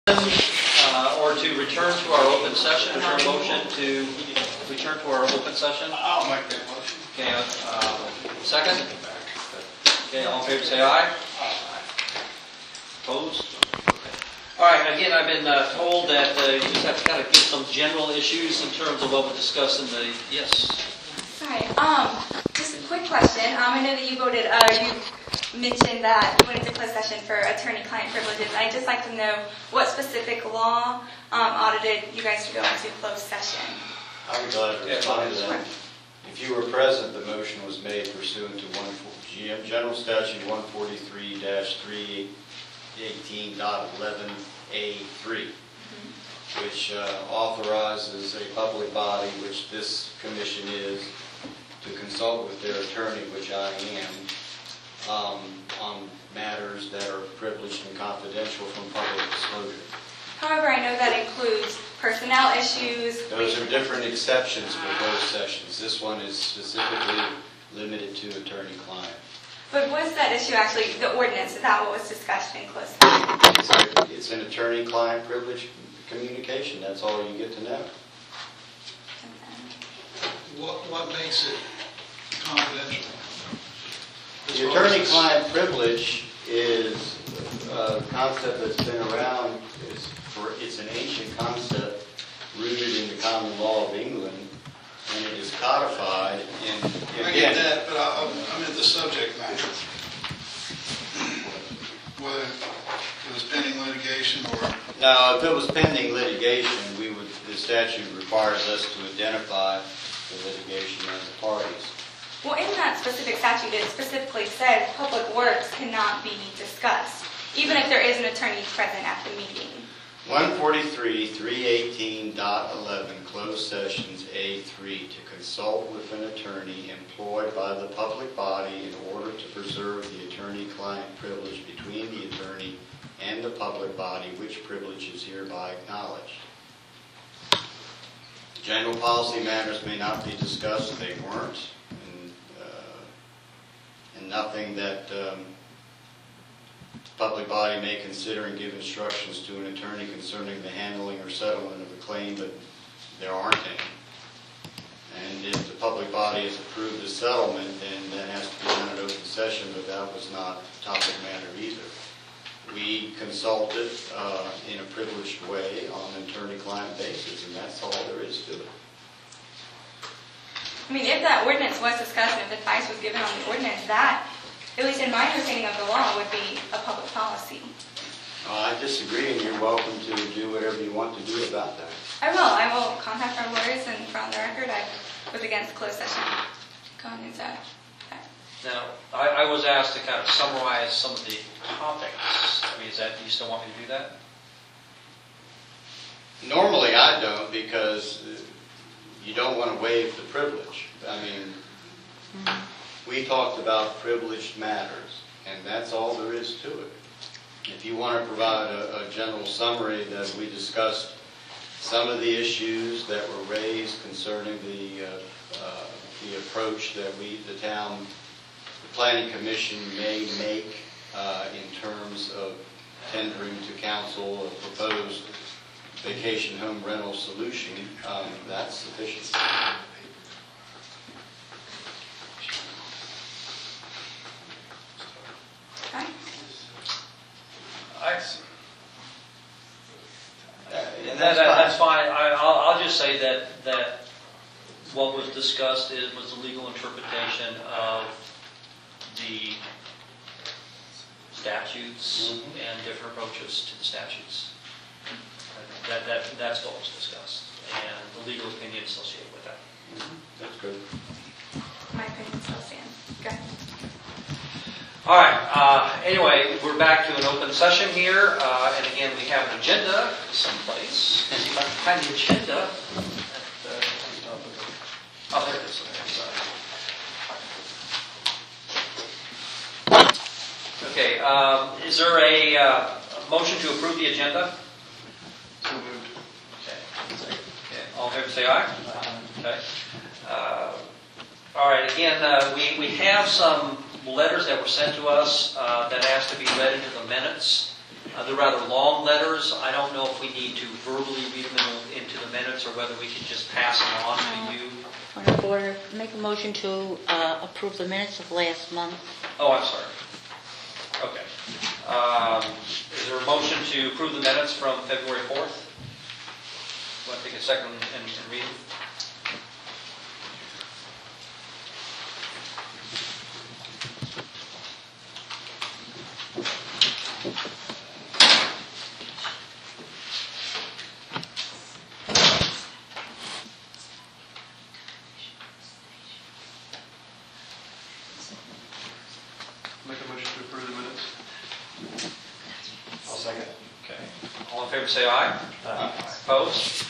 Or to return to our open session. Is there a motion to return to our open session? I'll make that motion. Okay, second? Okay, all in favor say aye. Opposed? All right, again, I've been told that you just have to kind of give some general issues in terms of what we discussed in the, yes. Sorry, just a quick question. I know that you voted, you mentioned that you went into closed session for attorney-client privileges. I'd just like to know what specific law audited you guys to go into closed session. I would glad to respond to that. If you were present, the motion was made pursuant to General Statute 143-318.11A3, which authorizes a public body, which this commission is, to consult with their attorney, which I am, on matters that are privileged and confidential from public disclosure. However, I know that includes personnel issues. Those are different exceptions for closed sessions. This one is specifically limited to attorney-client. But was that issue actually, the ordinance, is that what was discussed in closed session? It's an attorney-client privilege communication. That's all you get to know. What makes it confidential? The attorney-client privilege is a concept that's been around. It's an ancient concept rooted in the common law of England, and it is codified in. I get that, but I'm in the subject matter. Whether it was pending litigation or. Now, if it was pending litigation, the statute requires us to identify the litigation and the parties. Well, in that specific statute, it specifically said public works cannot be discussed, even if there is an attorney present at the meeting. 143-318.11, closed sessions A3, to consult with an attorney employed by the public body in order to preserve the attorney-client privilege between the attorney and the public body, which privilege is hereby acknowledged. General policy matters may not be discussed. They weren't. And nothing that public body may consider and give instructions to an attorney concerning the handling or settlement of a claim, but there aren't any. And if the public body has approved the settlement, then that has to be done in open session, but that was not topic matter either. We consulted in a privileged way on an attorney-client basis, and that's all there is to it. I mean, if that ordinance was discussed and if advice was given on the ordinance, that, at least in my understanding of the law, would be a public policy. I disagree, and you're welcome to do whatever you want to do about that. I will contact our lawyers, and on the record, I was against closed session going into that. Now, I was asked to kind of summarize some of the topics. I mean, do you still want me to do that? Normally I don't, because you don't want to waive the privilege. I mean, we talked about privileged matters, and that's all there is to it. If you want to provide a general summary that we discussed some of the issues that were raised concerning the approach that the Planning Commission may make in terms of tendering to council a proposed vacation home rental solution, that's sufficient. That's fine. I'll just say that what was discussed was the legal interpretation of the statutes and different approaches to the statutes. That's what was discussed, and the legal opinion associated with that. That's good. My opinion still stands. Go ahead. All right. Anyway, we're back to an open session here, and again, we have an agenda someplace. And if I can find the agenda, oh, there it is. Okay. Is there a motion to approve the agenda? So moved. Okay. All in favor, say aye. Okay. All right. Again, we have some letters that were sent to us that asked to be read into the minutes. They're rather long letters. I don't know if we need to verbally read them into the minutes or whether we can just pass them on to you. Point of order, make a motion to approve the minutes of last month. Oh, I'm sorry. Okay. Is there a motion to approve the minutes from February 4th? Want to take a second and read them? Make a motion to approve the minutes. I'll second. Okay. All in favor say aye. Aye. Opposed?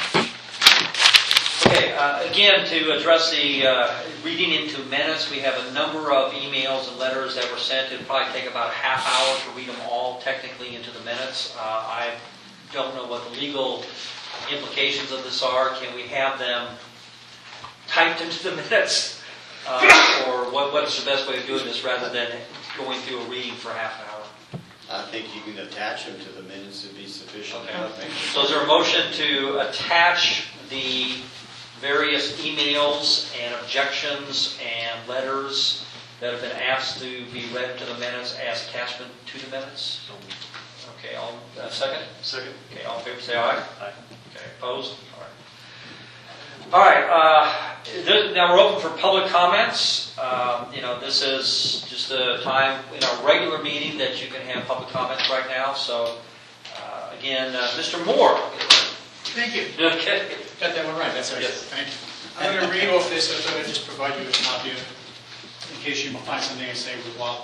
Okay, again, to address the reading into minutes, we have a number of emails and letters that were sent. It'll probably take about a half hour to read them all technically into the minutes. I don't know what the legal implications of this are. Can we have them typed into the minutes? Or what is the best way of doing this rather than going through a reading for half an hour? I think you can attach them to the minutes to be sufficient. Okay. enough. So is there a motion to attach the various emails and objections and letters that have been asked to be read to the minutes as attachment to the minutes? Okay, all second? Second. Okay, all in favor say aye. Aye. Okay, opposed? All right. Now we're open for public comments. This is just a time in our regular meeting that you can have public comments right now. So, again, Mr. Moore. Thank you. Okay. Got that one right, that's excellent. Yes. Thank you. I'm going to read off this, I thought I'd just provide you with a copy of it, in case you find something I say worthwhile.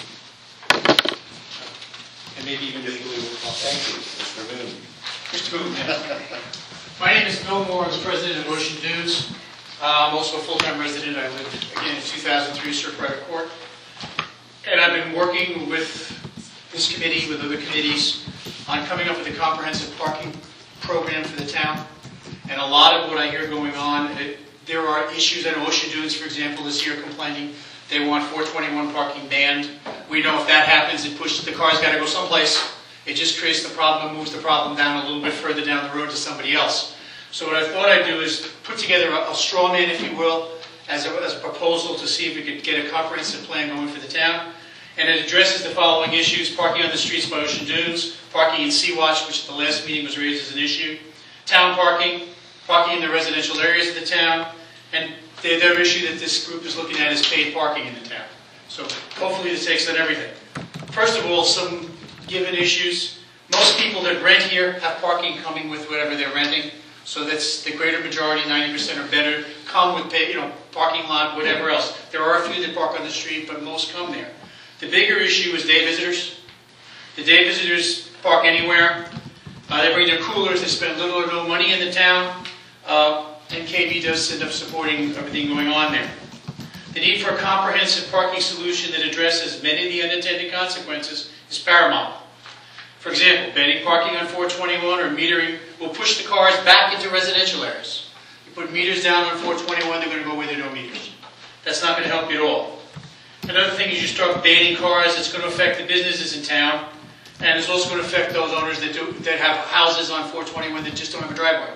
And maybe even legally worthwhile. Thank you, Mr. Moon. Mr. Boone, yeah. My name is Bill Moore, I'm the president of Ocean Dunes. I'm also a full-time resident. I lived, again, in 2003, Sir Private Court. And I've been working with this committee, with other committees, on coming up with a comprehensive parking program for the town. And a lot of what I hear going on, there are issues at Ocean Dunes, for example, this year complaining they want 421 parking banned. We know if that happens, it pushes, the car's got to go someplace. It just creates the problem and moves the problem down a little bit further down the road to somebody else. So what I thought I'd do is put together a straw man, if you will, as a proposal to see if we could get a comprehensive plan going for the town. And it addresses the following issues: parking on the streets by Ocean Dunes, parking in Sea-Watch, which at the last meeting was raised as an issue, town parking, parking in the residential areas of the town, and the other issue that this group is looking at is paid parking in the town. So hopefully this takes on everything. First of all, some given issues. Most people that rent here have parking coming with whatever they're renting. So that's the greater majority, 90% or better, come with parking lot, whatever else. There are a few that park on the street, but most come there. The bigger issue is day visitors. The day visitors park anywhere. They bring their coolers. They spend little or no money in the town. And KB does end up supporting everything going on there. The need for a comprehensive parking solution that addresses many of the unintended consequences is paramount. For example, banning parking on 421 or metering will push the cars back into residential areas. You put meters down on 421, they're going to go where there are no meters. That's not going to help you at all. Another thing is you start banning cars, it's going to affect the businesses in town, and it's also going to affect those owners that have houses on 421 that just don't have a driveway.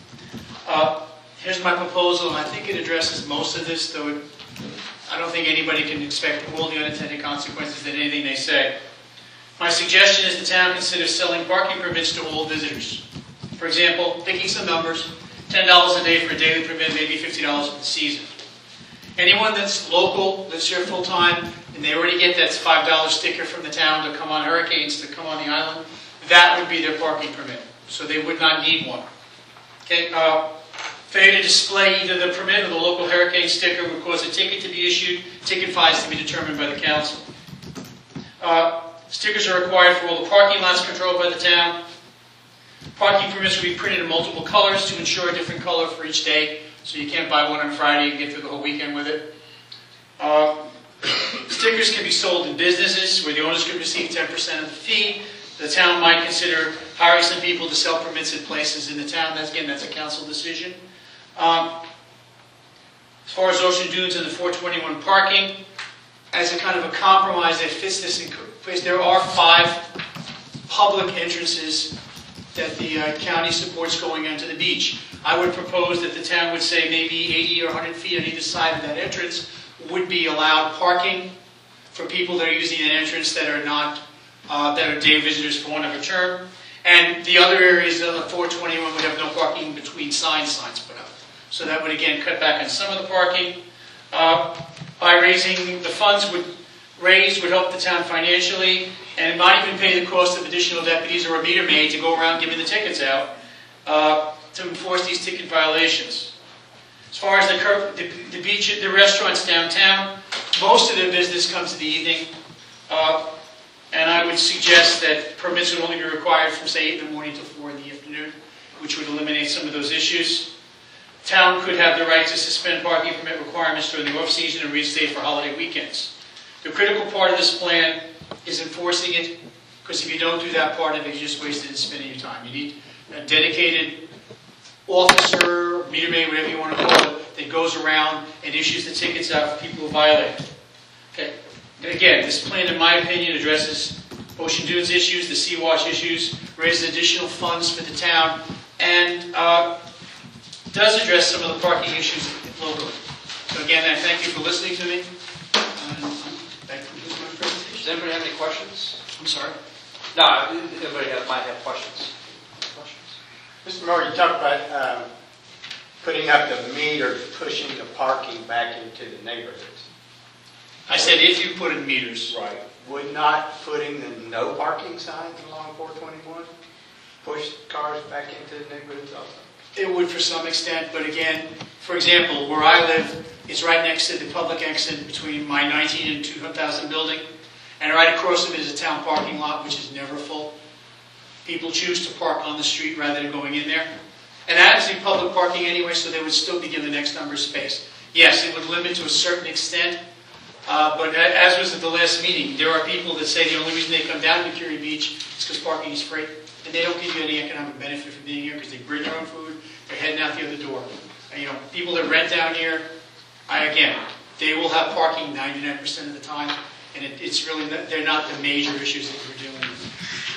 Here's my proposal, and I think it addresses most of this, though I don't think anybody can expect all the unintended consequences in anything they say. My suggestion is the town consider selling parking permits to all visitors. For example, picking some numbers, $10 a day for a daily permit, maybe $50 for the season. Anyone that's local, that's here full-time, and they already get that $5 sticker from the town to come on hurricanes, to come on the island, that would be their parking permit. So they would not need one. Okay. Failure to display either the permit or the local hurricane sticker would cause a ticket to be issued, ticket fines to be determined by the council. Stickers are required for all the parking lots controlled by the town. Parking permits will be printed in multiple colors to ensure a different color for each day, so you can't buy one on Friday and get through the whole weekend with it. Stickers can be sold in businesses where the owners could receive 10% of the fee. The town might consider hiring some people to sell permits at places in the town. That's a council decision. As far as Ocean Dunes and the 421 parking, as a kind of a compromise that fits this in place, there are 5 public entrances that the county supports going onto the beach. I would propose that the town would say maybe 80 or 100 feet on either side of that entrance would be allowed parking for people that are using an entrance that are not, that are day visitors for want of a term. And the other areas of 421 would have no parking between signs put up. So that would again cut back on some of the parking. By raising the funds would help the town financially, and not even pay the cost of additional deputies or a meter maid to go around giving the tickets out to enforce these ticket violations. As far as the beach, the restaurants downtown, most of their business comes in the evening, and I would suggest that permits would only be required from, say, 8 in the morning to 4 in the afternoon, which would eliminate some of those issues. Town could have the right to suspend parking permit requirements during the off-season and reinstate for holiday weekends. The critical part of this plan is enforcing it, because if you don't do that part of it, you just wasted and spending your time. You need a dedicated officer, meter maid, whatever you want to call it, that goes around and issues the tickets out for people who violate it. Okay. And again, this plan, in my opinion, addresses Ocean Dunes issues, the Sea-Wash issues, raises additional funds for the town, and does address some of the parking issues locally. So again, I thank you for listening to me. That concludes my presentation. Does anybody have any questions? I'm sorry. No, everybody might have questions. Mr. Moore, you talked about putting up the meters, pushing the parking back into the neighborhoods. I said if you put in meters. Right. Would not putting the no parking signs along 421 push cars back into the neighborhoods also? It would for some extent, but again, for example, where I live is right next to the public exit between my 19 and 2000 building, and right across from it is a town parking lot, which is never full. People choose to park on the street rather than going in there. And that is public parking anyway, so they would still be given the next number of space. Yes, it would limit to a certain extent, but as was at the last meeting, there are people that say the only reason they come down to Curie Beach is because parking is free. And they don't give you any economic benefit from being here because they bring their own food, they're heading out the other door. And, people that rent down here, they will have parking 99% of the time, and it's really, they're not the major issues that we're dealing with.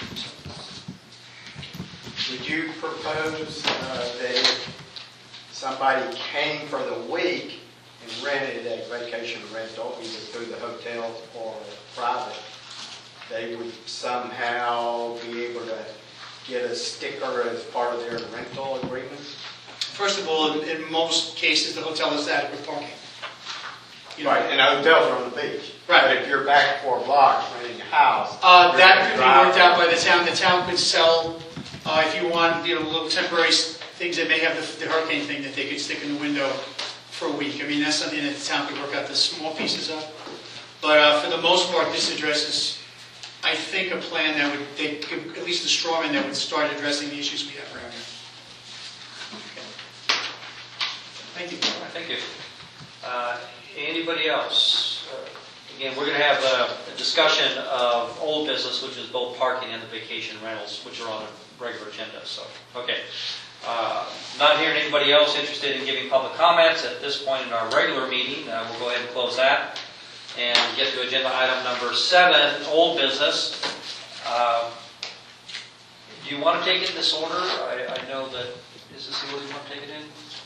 Would you propose that if somebody came for the week and rented a vacation rental, either through the hotel or private, they would somehow be able to get a sticker as part of their rental agreement? First of all, in most cases, the hotel has adequate parking. Right, and hotels are on the beach. Right. But if you're back 4 blocks renting a house, that could be worked out by the town. The town could sell, if you want, little temporary things that may have the hurricane thing that they could stick in the window for a week. That's something that the town could work out the small pieces of. But for the most part, this addresses, I think, a plan that would, at least the strawman that would start addressing the issues we have around here. Okay. Thank you. All right, thank you. Anybody else? Again, we're going to have a discussion of old business, which is both parking and the vacation rentals, which are on the regular agenda. So, okay. Not hearing anybody else interested in giving public comments at this point in our regular meeting. We'll go ahead and close that and get to agenda item number 7, old business. Do you want to take it in this order? I know that, is this the order you want to take it in?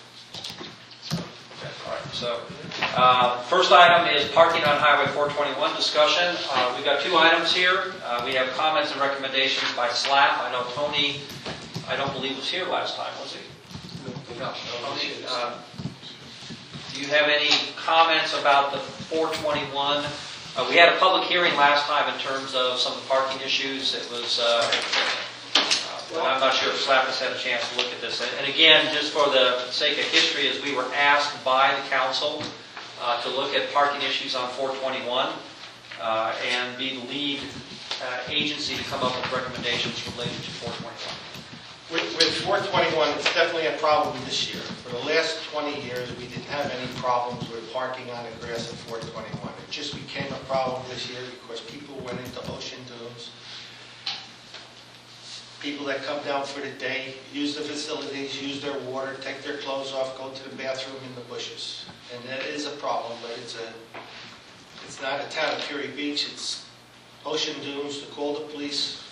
Okay, all right. So, first item is parking on Highway 421 discussion. We've got 2 items here. We have comments and recommendations by SLAP. I know Tony, I don't believe was here last time, was he? No. Tony, do you have any comments about the 421? We had a public hearing last time in terms of some of the parking issues. It was, well, I'm not sure if SLAP has had a chance to look at this. And again, just for the sake of history, as we were asked by the council to look at parking issues on 421 and be the lead agency to come up with recommendations related to 421. With 421, it's definitely a problem this year. For the last 20 years, we didn't have any problems with parking on the grass at 421. It just became a problem this year because people went into Ocean Dunes. People that come down for the day, use the facilities, use their water, take their clothes off, go to the bathroom in the bushes. And that is a problem, but it's not a town of Curie Beach. It's Ocean Dunes to call the police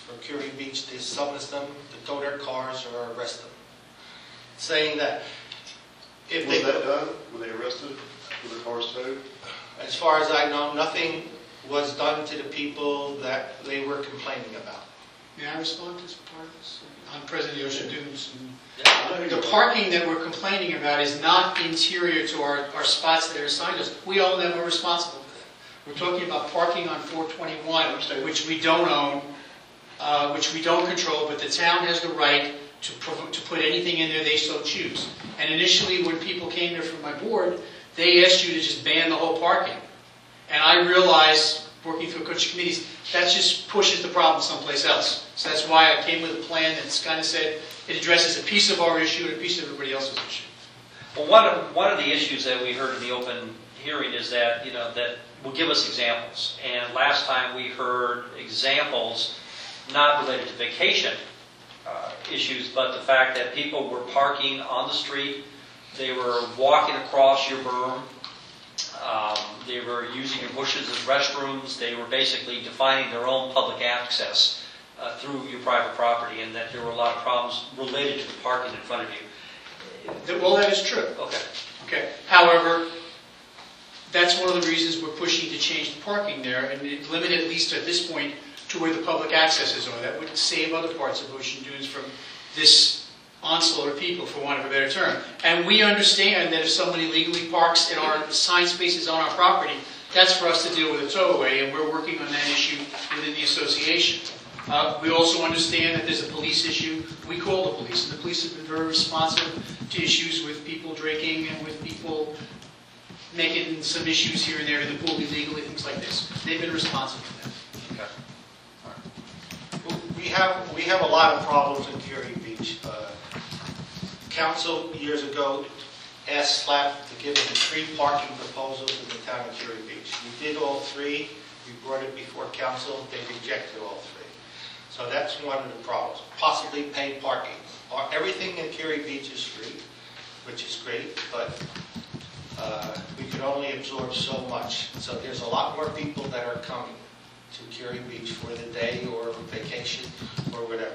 for Curie Beach, they summons them to tow their cars or arrest them, saying that if Was they... that done? Were they arrested? Were their cars towed? As far as I know, nothing was done to the people that they were complaining about. May I respond to this part of this? I'm president of the Ocean Dunes. I know who The you're- parking that we're complaining about is not interior to our spots that are assigned us. We own them, we're responsible for them. We're talking about parking on 421, which we don't own, which we don't control, but the town has the right to put anything in there they so choose. And initially, when people came there from my board, they asked you to just ban the whole parking. And I realized, working through a bunch of committees, that just pushes the problem someplace else. So that's why I came with a plan that's kind of said it addresses a piece of our issue and a piece of everybody else's issue. Well, one of the issues that we heard in the open hearing is that, that will give us examples. And last time we heard examples not related to vacation issues, but the fact that people were parking on the street, they were walking across your berm, they were using your bushes as restrooms, they were basically defining their own public access through your private property, and that there were a lot of problems related to the parking in front of you. Well, that is true. Okay. Okay. However, that's one of the reasons we're pushing to change the parking there and limit it, at least at this point, to where the public accesses are. That would save other parts of Ocean Dunes from this onslaught of people, for want of a better term. And we understand that if somebody legally parks in our assigned spaces on our property, that's for us to deal with a towaway, and we're working on that issue within the association. We also understand that there's a police issue. We call the police, and the police have been very responsive to issues with people drinking and with people making some issues here and there in the pool illegally, things like this. They've been responsive to that. We have a lot of problems in Curie Beach. Council years ago asked SLAP to give them 3 parking proposals in the town of Curie Beach. We did all 3. We brought it before council. They rejected all 3. So that's one of the problems. Possibly paid parking. Everything in Curie Beach is free, which is great, but we could only absorb so much. So there's a lot more people that are coming to Curie Beach for the day or vacation or whatever.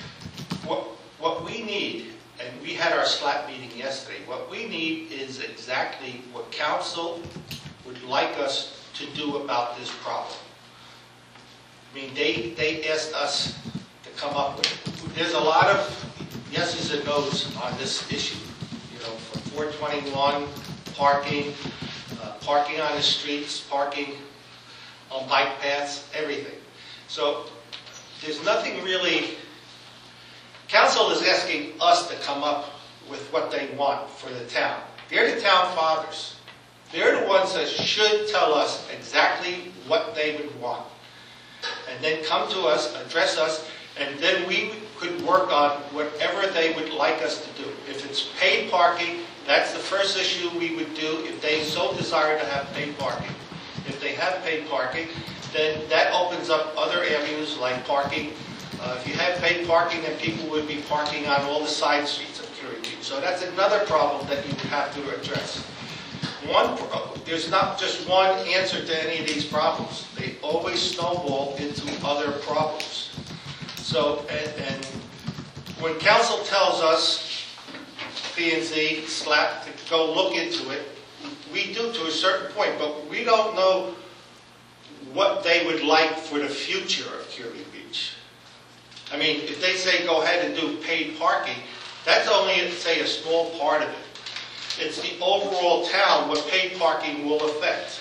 What we need, and we had our SLAP meeting yesterday, what we need is exactly what council would like us to do about this problem. I mean, they asked us to come up with, there's a lot of yeses and nos on this issue. From 421, parking, parking on the streets, parking on bike paths, everything. So there's nothing really, council is asking us to come up with what they want for the town. They're the town fathers. They're the ones that should tell us exactly what they would want. And then come to us, address us, and then we could work on whatever they would like us to do. If it's paid parking, that's the first issue we would do if they so desire to have paid parking. If they have paid parking, then that opens up other avenues like parking. If you have paid parking, then people would be parking on all the side streets of Curie Beach. So that's another problem that you would have to address. There's not just one answer to any of these problems. They always snowball into other problems. So, and when council tells us, P&Z, SLAP, to go look into it, we do to a certain point, but we don't know what they would like for the future of Curie Beach. I mean, if they say go ahead and do paid parking, that's only, say, a small part of it. It's the overall town what paid parking will affect.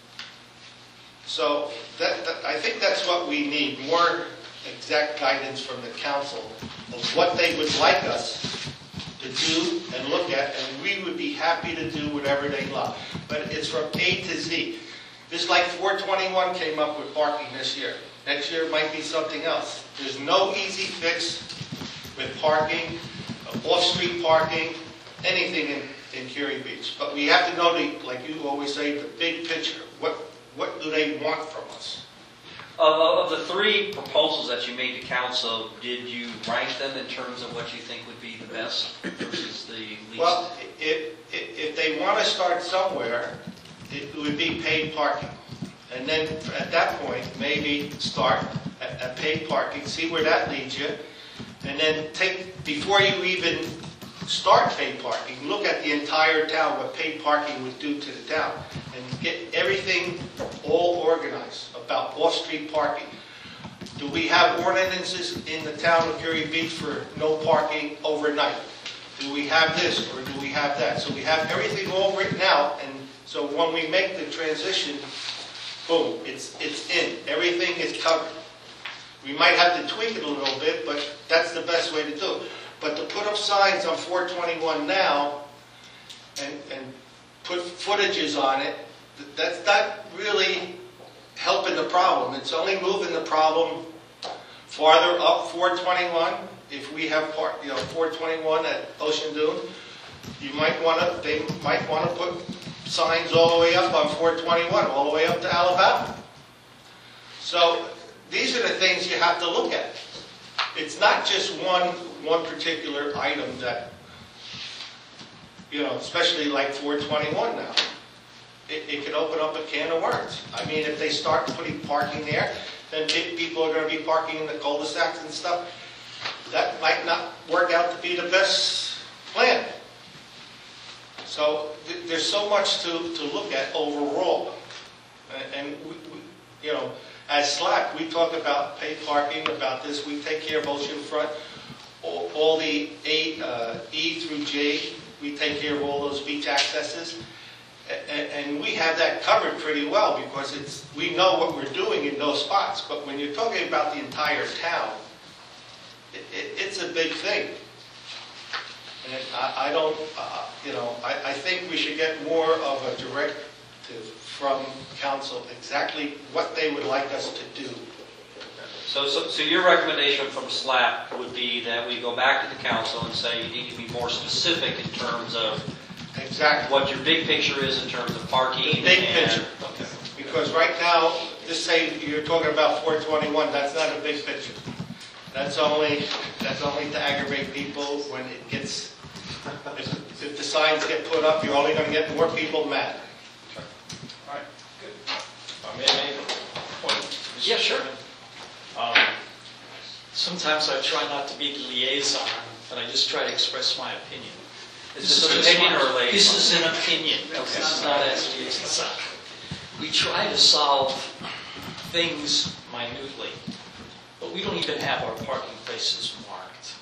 So I think that's what we need, more exact guidance from the council of what they would like us to do and look at, and we would be happy to do whatever they love. But it's from A to Z. Just like 421 came up with parking this year. Next year it might be something else. There's no easy fix with parking, off-street parking, anything in Curie Beach. But we have to know, like you always say, the big picture. What do they want from us? Of the 3 proposals that you made to council, did you rank them in terms of what you think would be the best versus the least? Well, if they want to start somewhere, it would be paid parking. And then at that point, maybe start at paid parking, see where that leads you. And then before you even start paid parking, look at the entire town, what paid parking would do to the town. And get everything all organized about off-street parking. Do we have ordinances in the town of Fury Beach for no parking overnight? Do we have this or do we have that? So we have everything all written out, and so when we make the transition, boom, it's in. Everything is covered. We might have to tweak it a little bit, but that's the best way to do it. But to put up signs on 421 now and put footages on it, that's not really helping the problem. It's only moving the problem farther up 421. If we have 421 at Ocean Dune, they might want to put signs all the way up on 421, all the way up to Alabama. So these are the things you have to look at. It's not just one particular item that, especially like 421 now. It could open up a can of worms. I mean, if they start putting parking there, then people are going to be parking in the cul-de-sacs and stuff. That might not work out to be the best plan. So there's so much to look at overall. And as SLAC, we talk about paid parking, about this. We take care of oceanfront. All the E through J, we take care of all those beach accesses. And we have that covered pretty well because we know what we're doing in those spots. But when you're talking about the entire town, it's a big thing. And I think we should get more of a directive from council exactly what they would like us to do. So your recommendation from SLAP would be that we go back to the council and say you need to be more specific in terms of exactly what your big picture is in terms of parking. The big picture. Okay. Because right now, just say you're talking about 421, that's not a big picture. That's only to aggravate people when it gets, if the signs get put up, you're only going to get more people mad. Okay. All right, good. May I make a point? Yeah, sure. Sometimes I try not to be the liaison, but I just try to express my opinion. Is this an opinion or a liaison? This is an opinion. This is not as liaison. We try to solve things minutely, but we don't even have our parking places marked.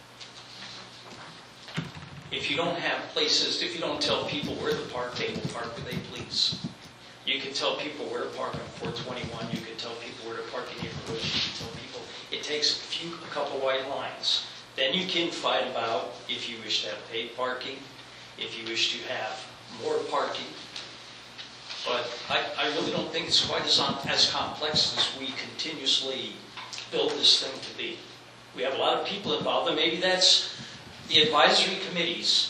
If you don't have places, if you don't tell people where to park, they will park where they please. You can tell people where to park on 421. You can tell people where to park in neighborhoods. You can tell people. It takes a couple white lines. Then you can fight about if you wish to have paid parking, if you wish to have more parking. But I really don't think it's quite as complex as we continuously build this thing to be. We have a lot of people involved, and maybe that's the advisory committees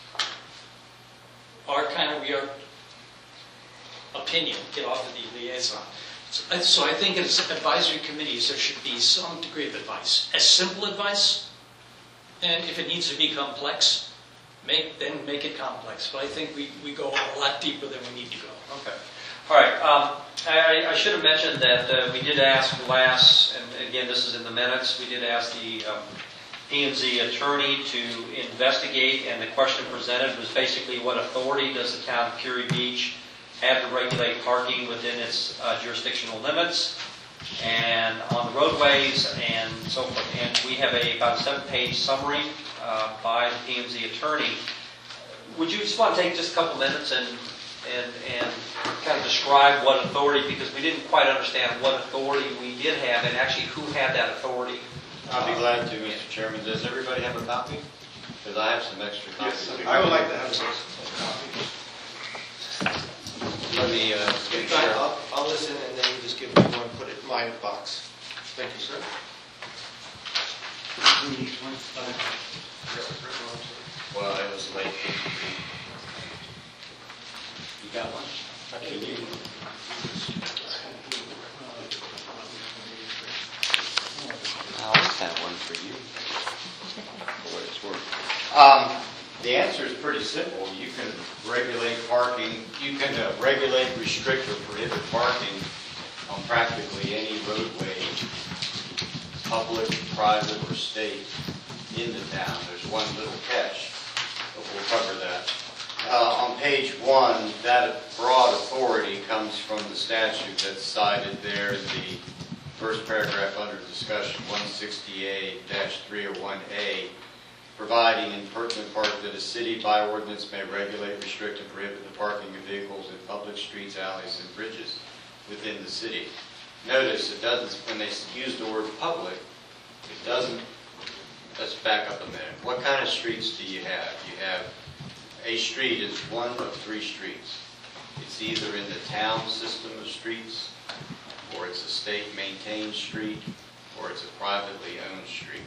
are kind of your opinion, get off of the liaison. So I think as advisory committees, there should be some degree of advice. As simple advice, and if it needs to be complex, then make it complex. But I think we go a lot deeper than we need to go. Okay. All right. I should have mentioned that we did ask last, and again, this is in the minutes, we did ask the P&Z attorney to investigate, and the question presented was basically what authority does the town of Curie Beach have to regulate parking within its jurisdictional limits and on the roadways and so forth. And we have about a 7-page summary by the P&Z attorney. Would you just want to take just a couple minutes and kind of describe what authority, because we didn't quite understand what authority we did have and actually who had that authority? I'll be glad to, Mr. Chairman. Does everybody have a copy? Because I have some extra copies. Yes, I would like to have a copy. Let me get sure. I'll listen and then you just give me one, put it in my box. Thank you, sir. Well, I was late. You got one? I always have one for you. For what it's worth. The answer is pretty simple. You can regulate parking, you can regulate, restrict, or prohibit parking on practically any roadway, public, private, or state in the town. There's one little catch, but we'll cover that. On page 1, that broad authority comes from the statute that's cited there in the first paragraph under discussion, 168-301A, providing in pertinent part that a city by ordinance may regulate, restrict, and prohibit the parking of vehicles in public streets, alleys, and bridges within the city. Notice it doesn't, when they use the word public, it doesn't, let's back up a minute. What kind of streets do you have? You have, a street is one of 3 streets. It's either in the town system of streets, or it's a state-maintained street, or it's a privately owned street.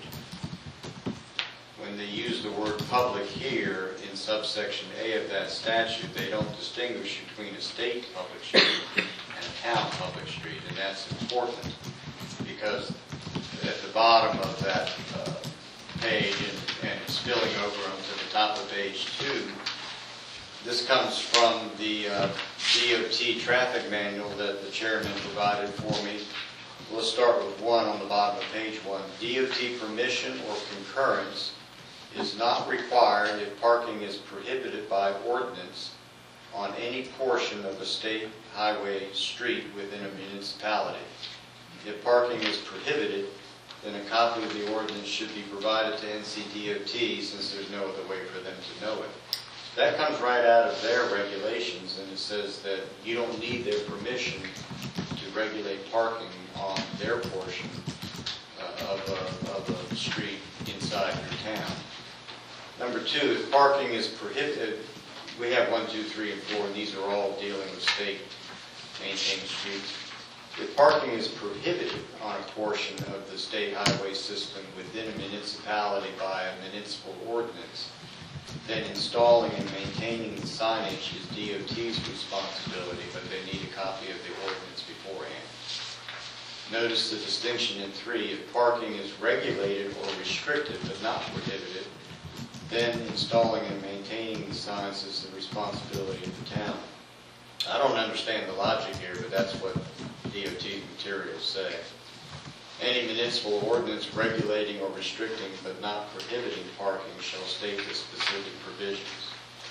When they use the word public here in subsection A of that statute, they don't distinguish between a state public street and a town public street, and that's important because at the bottom of that page, and it's spilling over onto the top of page 2, this comes from the DOT traffic manual that the chairman provided for me. Let's start with 1 on the bottom of page 1. DOT permission or concurrence is not required if parking is prohibited by ordinance on any portion of a state highway street within a municipality. If parking is prohibited, then a copy of the ordinance should be provided to NCDOT since there's no other way for them to know it. That comes right out of their regulations, and it says that you don't need their permission to regulate parking on their portion of a street inside your town. Number 2, if parking is prohibited, we have 1, 2, 3, and 4, and these are all dealing with state-maintained streets. If parking is prohibited on a portion of the state highway system within a municipality by a municipal ordinance, then installing and maintaining the signage is DOT's responsibility, but they need a copy of the ordinance beforehand. Notice the distinction in 3. If parking is regulated or restricted but not prohibited, then installing and maintaining the signs is the responsibility of the town. I don't understand the logic here, but that's what DOT materials say. Any municipal ordinance regulating or restricting but not prohibiting parking shall state the specific provisions.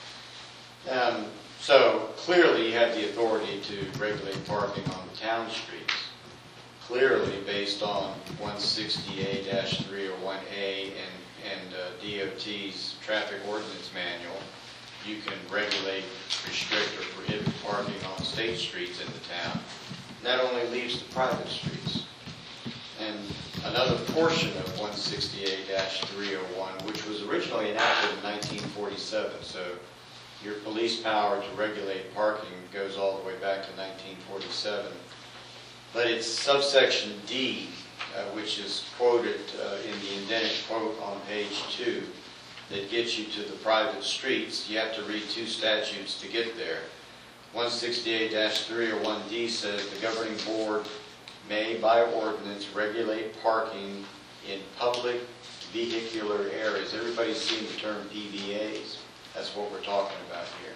So clearly you have the authority to regulate parking on the town streets. Clearly based on 168-301A and DOT's traffic ordinance manual, you can regulate, restrict, or prohibit parking on state streets in the town. And that only leaves the private streets. And another portion of 168-301, which was originally enacted in 1947, so your police power to regulate parking goes all the way back to 1947. But it's subsection D, which is quoted in the indented quote on page 2, that gets you to the private streets. You have to read 2 statutes to get there. 168-301D says the governing board may, by ordinance, regulate parking in public vehicular areas. Everybody's seen the term PVAs. That's what we're talking about here.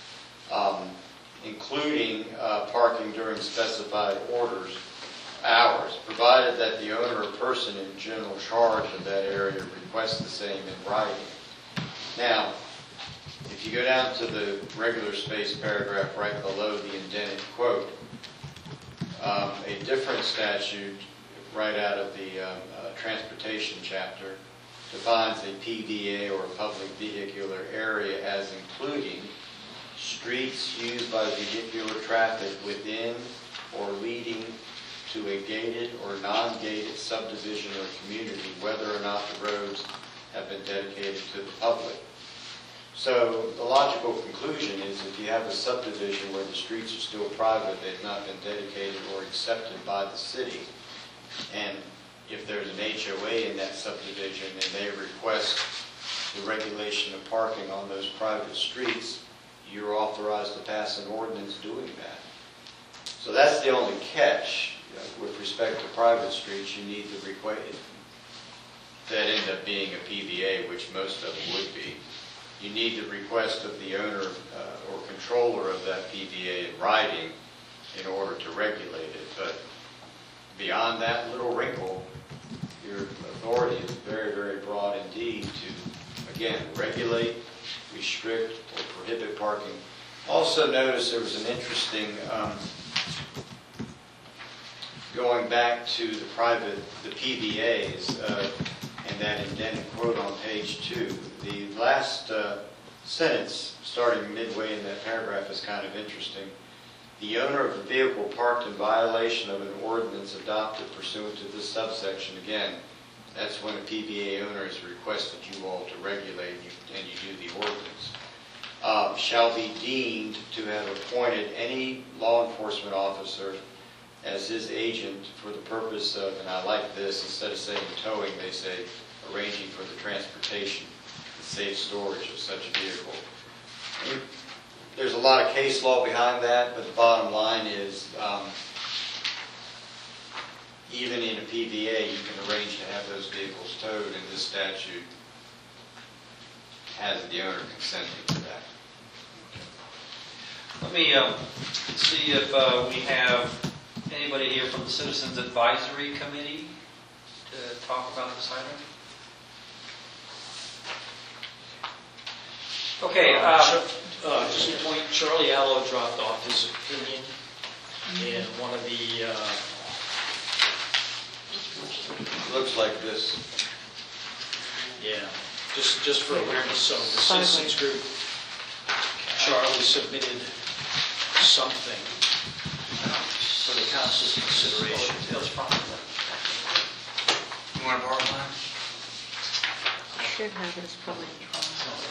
Including parking during specified hours, provided that the owner or person in general charge of that area requests the same in writing. Now, if you go down to the regular space paragraph right below the indented quote, a different statute right out of the transportation chapter defines a PVA or a public vehicular area as including streets used by vehicular traffic within or leading to a gated or non-gated subdivision or community, whether or not the roads have been dedicated to the public. So the logical conclusion is if you have a subdivision where the streets are still private, they've not been dedicated or accepted by the city, and if there's an HOA in that subdivision and they request the regulation of parking on those private streets, you're authorized to pass an ordinance doing that. So that's the only catch. With respect to private streets, you need to request that end up being a PVA, which most of them would be. you need the request of the owner or controller of that PVA in writing in order to regulate it. But beyond that little wrinkle, your authority is very, very broad indeed to, again, regulate, restrict, or prohibit parking. Also notice there was an interesting, going back to the PVAs, and that indented quote on page 2. The last sentence, starting midway in that paragraph, is kind of interesting. The owner of a vehicle parked in violation of an ordinance adopted pursuant to this subsection, again, that's when a PVA owner has requested you all to regulate and you do the ordinance, shall be deemed to have appointed any law enforcement officer as his agent for the purpose of, and I like this, instead of saying towing, they say arranging for the transportation and safe storage of such a vehicle. There's a lot of case law behind that, but the bottom line is even in a PVA, you can arrange to have those vehicles towed, and this statute has the owner consenting to that. Let me see if we have anybody here from the Citizens Advisory Committee to talk about this item. Okay. Just a point, Charlie Allo dropped off his opinion in one of the... Looks like this. Yeah, just for awareness, so the citizens group, Charlie submitted something for the council's consideration. You want to borrow mine? I should have it, it's probably in the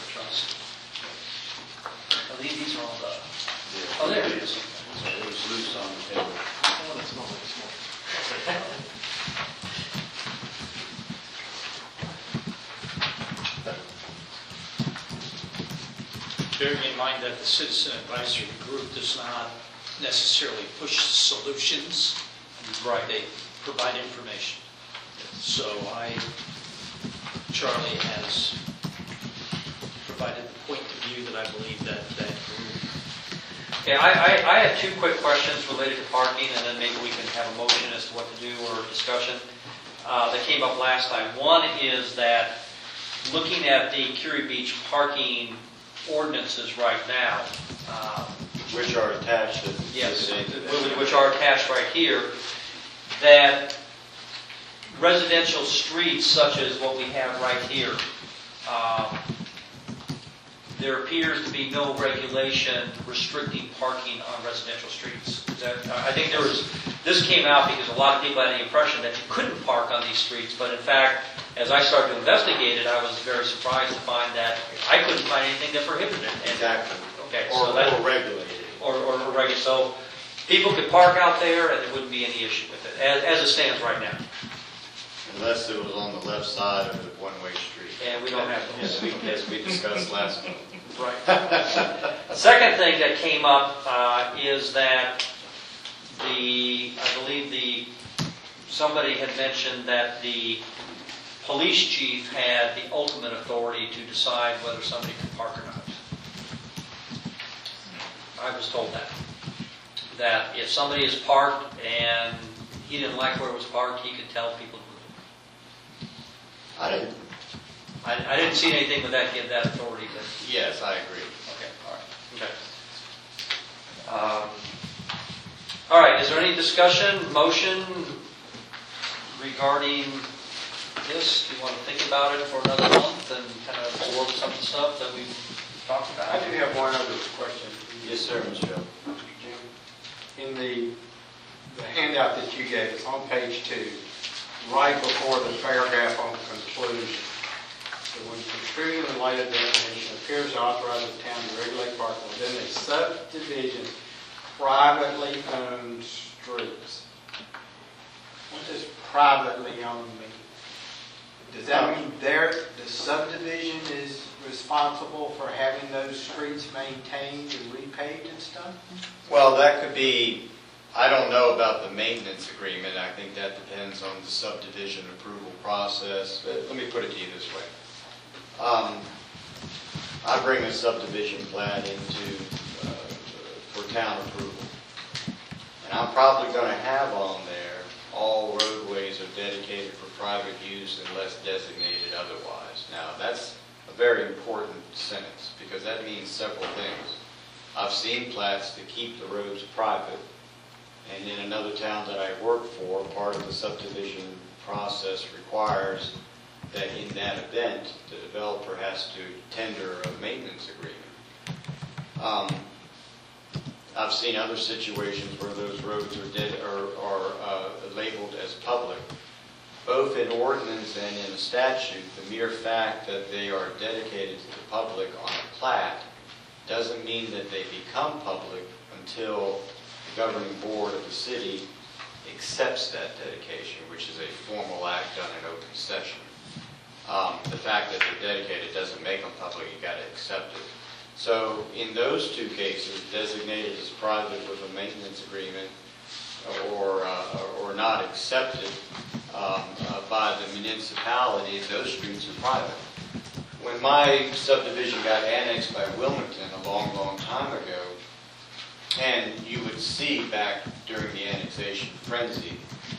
These are all the... Oh, there it is. It was loose on the table. Oh, that's small. Bearing in mind that the citizen advisory group does not necessarily push solutions. Right. They provide information. So Charlie has provided the point of view that I believe that group. Okay, I have two quick questions related to parking, and then maybe we can have a motion as to what to do or discussion that came up last time. One is that looking at the Curie Beach parking ordinances right now, Which are attached to yes, which are attached right here, that residential streets such as what we have right here, there appears to be no regulation restricting parking on residential streets. I think this came out because a lot of people had the impression that you couldn't park on these streets, but in fact, as I started to investigate it, I was very surprised to find that I couldn't find anything that prohibited it. Exactly. Okay, or regulated. Or regular. So people could park out there and there wouldn't be any issue with it, as it stands right now. Unless it was on the left side of the one-way street. And we don't have those. Yes, we discussed last month. Right. Second thing that came up is that I believe somebody had mentioned that the police chief had the ultimate authority to decide whether somebody could park or not. I was told that if somebody is parked and he didn't like where it was parked, he could tell people to move. I didn't see anything with that give that authority. But yes, I agree. Okay, all right. Okay. All right, is there any discussion, motion regarding this? Do you want to think about it for another month and kind of absorb some of the stuff that we've talked about? I do have one other question. Yes, sir, Mr. Joe. In the handout that you gave us on page 2, right before the paragraph on conclusion, so when construing the light definition appears to authorize the town to regulate parking within a subdivision privately owned streets. What does privately owned mean? Does that mean the subdivision is responsible for having those streets maintained and repaved and stuff? Well, that could be, I don't know about the maintenance agreement. I think that depends on the subdivision approval process. But let me put it to you this way. I I bring a subdivision plat into, for town approval. And I'm probably going to have on there, all roadways are dedicated for private use unless designated otherwise. Now, that's a very important sentence, because that means several things. I've seen plats to keep the roads private, and in another town that I work for, part of the subdivision process requires that in that event, the developer has to tender a maintenance agreement. I've seen other situations where those roads are labeled as public. Both in ordinance and in the statute, the mere fact that they are dedicated to the public on a plat doesn't mean that they become public until the governing board of the city accepts that dedication, which is a formal act done in open session. The fact that they're dedicated doesn't make them public, you've got to accept it. So in those two cases, designated as private with a maintenance agreement or not accepted by the municipality, those streets are private. When my subdivision got annexed by Wilmington a long, long time ago, and you would see back during the annexation frenzy,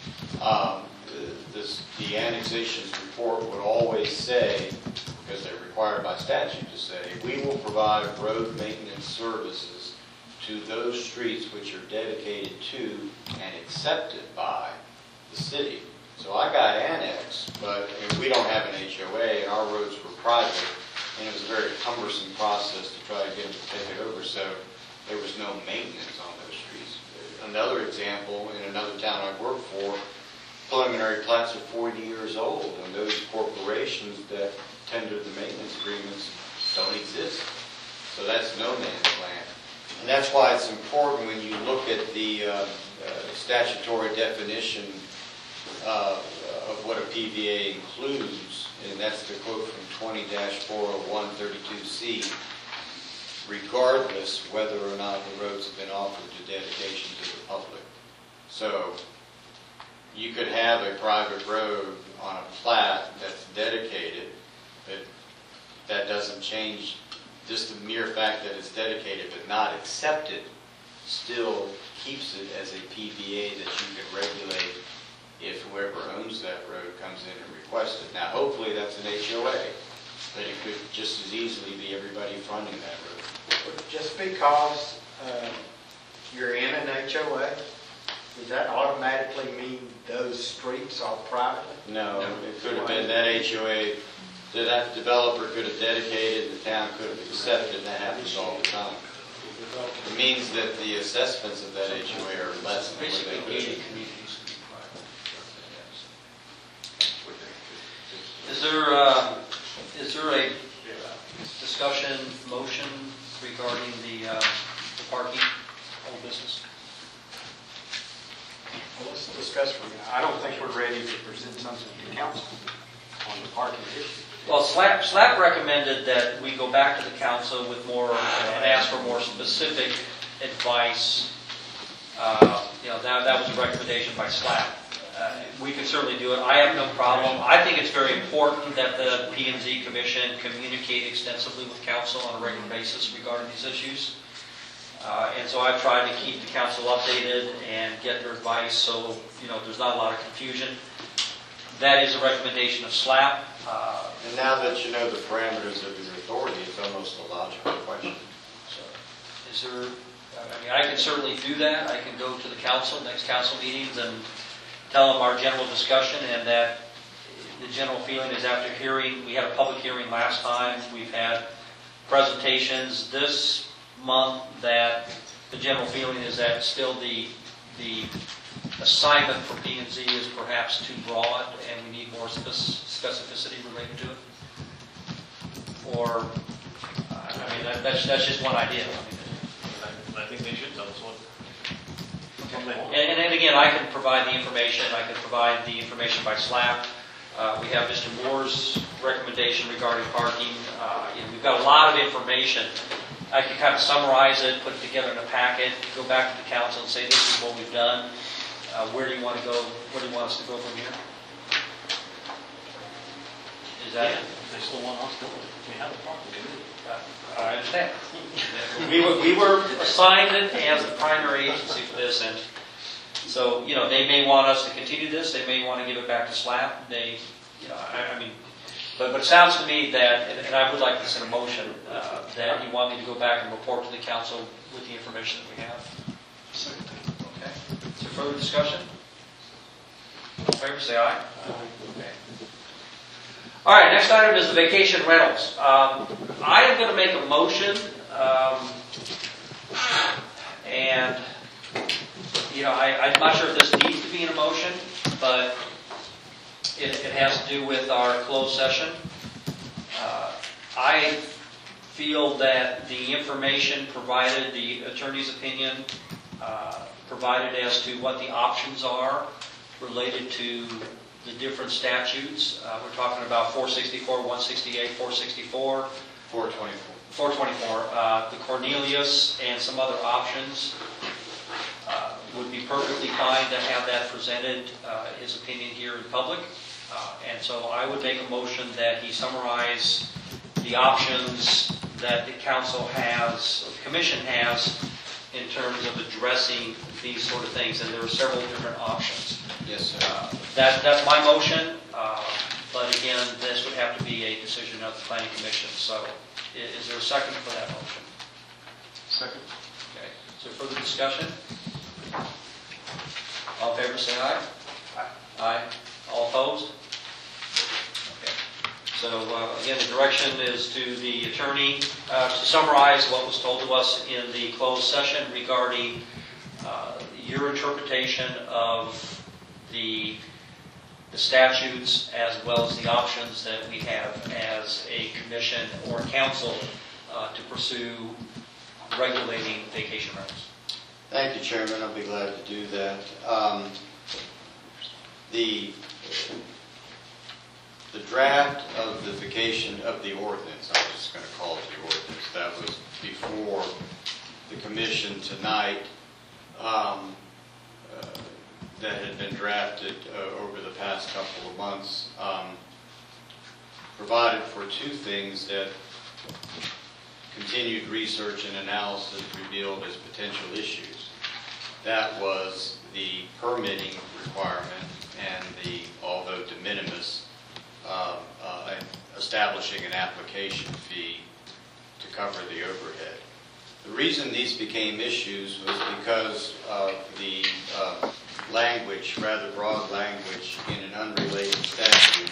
the annexation report would always say, because they're required by statute to say, we will provide road maintenance services to those streets which are dedicated to and accepted by the city. So I got annexed, but we don't have an HOA, and our roads were private, and it was a very cumbersome process to try to get them to take it over, so there was no maintenance on those streets. Another example, in another town I work for, preliminary plats are 40 years old, and those corporations that tendered the maintenance agreements don't exist. So that's no man's land. And that's why it's important when you look at the statutory definition of what a PVA includes, and that's the quote from 20-40132C, regardless whether or not the roads have been offered to dedication to the public. So you could have a private road on a plat that's dedicated, but that doesn't change. Just the mere fact that it's dedicated but not accepted still keeps it as a PVA that you can regulate if whoever owns that road comes in and requests it. Now, hopefully that's an HOA, but it could just as easily be everybody fronting that road. Just because you're in an HOA, does that automatically mean those streets are private? No, it could have been that HOA, that developer could have dedicated, the town could have accepted, and that happens all the time. It means that the assessments of that HOA are less than what they could be. Is there a discussion, motion regarding the parking, old business? Well, let's discuss for a minute. I don't think we're ready to present something to the council on the parking issue. Well, SLAP recommended that we go back to the council with more, and ask for more specific advice. That was a recommendation by SLAP. We can certainly do it. I have no problem. I think it's very important that the P&Z Commission communicate extensively with council on a regular basis regarding these issues. And so I've tried to keep the council updated and get their advice so there's not a lot of confusion. That is a recommendation of SLAP. And now that you know the parameters of your authority, it's almost a logical question. So, I can certainly do that. I can go to the council, next council meetings, and tell them our general discussion, and that the general feeling is after hearing, we had a public hearing last time, we've had presentations this month, that the general feeling is that still the assignment for P&Z is perhaps too broad, and we need more specificity related to it. Or, that's just one idea. I think they should tell us what. And then again, I can provide the information. I can provide the information by SLAP. We have Mr. Moore's recommendation regarding parking. We've got a lot of information. I can kind of summarize it, put it together in a packet, go back to the council and say, this is what we've done. Where do you want to go? Where do you want us to go from here? Is that it? They still want us to do it. We have a parking committee. I understand. We were assigned it as the primary agency for this, and so, they may want us to continue this, they may want to give it back to SLAP, I mean, but it sounds to me that, and I would like this in a motion, that you want me to go back and report to the council with the information that we have. Okay. Is there further discussion? All in favor, say aye. Okay. All right, next item is the vacation rentals. I am going to make a motion, and I'm not sure if this needs to be in a motion, but it has to do with our closed session. I feel that the information provided, the attorney's opinion provided as to what the options are related to the different statutes. We're talking about 464, 168, 464. 424. The Cornelius and some other options would be perfectly fine to have that presented, his opinion here in public. And so I would make a motion that he summarize the options that the council has, or the commission has, in terms of addressing these sort of things. And there are several different options. Yes, sir. That's my motion, but again, this would have to be a decision of the planning commission. So is there a second for that motion? Second. Okay. Is there further discussion? All in favor, say aye. Aye. All opposed? Okay. So again, the direction is to the attorney to summarize what was told to us in the closed session regarding your interpretation of the statutes as well as the options that we have as a commission or council to pursue regulating vacation rentals. Thank you, Chairman. I'll be glad to do that. The draft of the vacation of the ordinance, I'm just going to call it the ordinance, that was before the commission tonight, that had been drafted over the past couple of months, provided for two things that continued research and analysis revealed as potential issues. That was the permitting requirement and the, although de minimis, establishing an application fee to cover the overhead. The reason these became issues was because of the language, rather broad language, in an unrelated statute,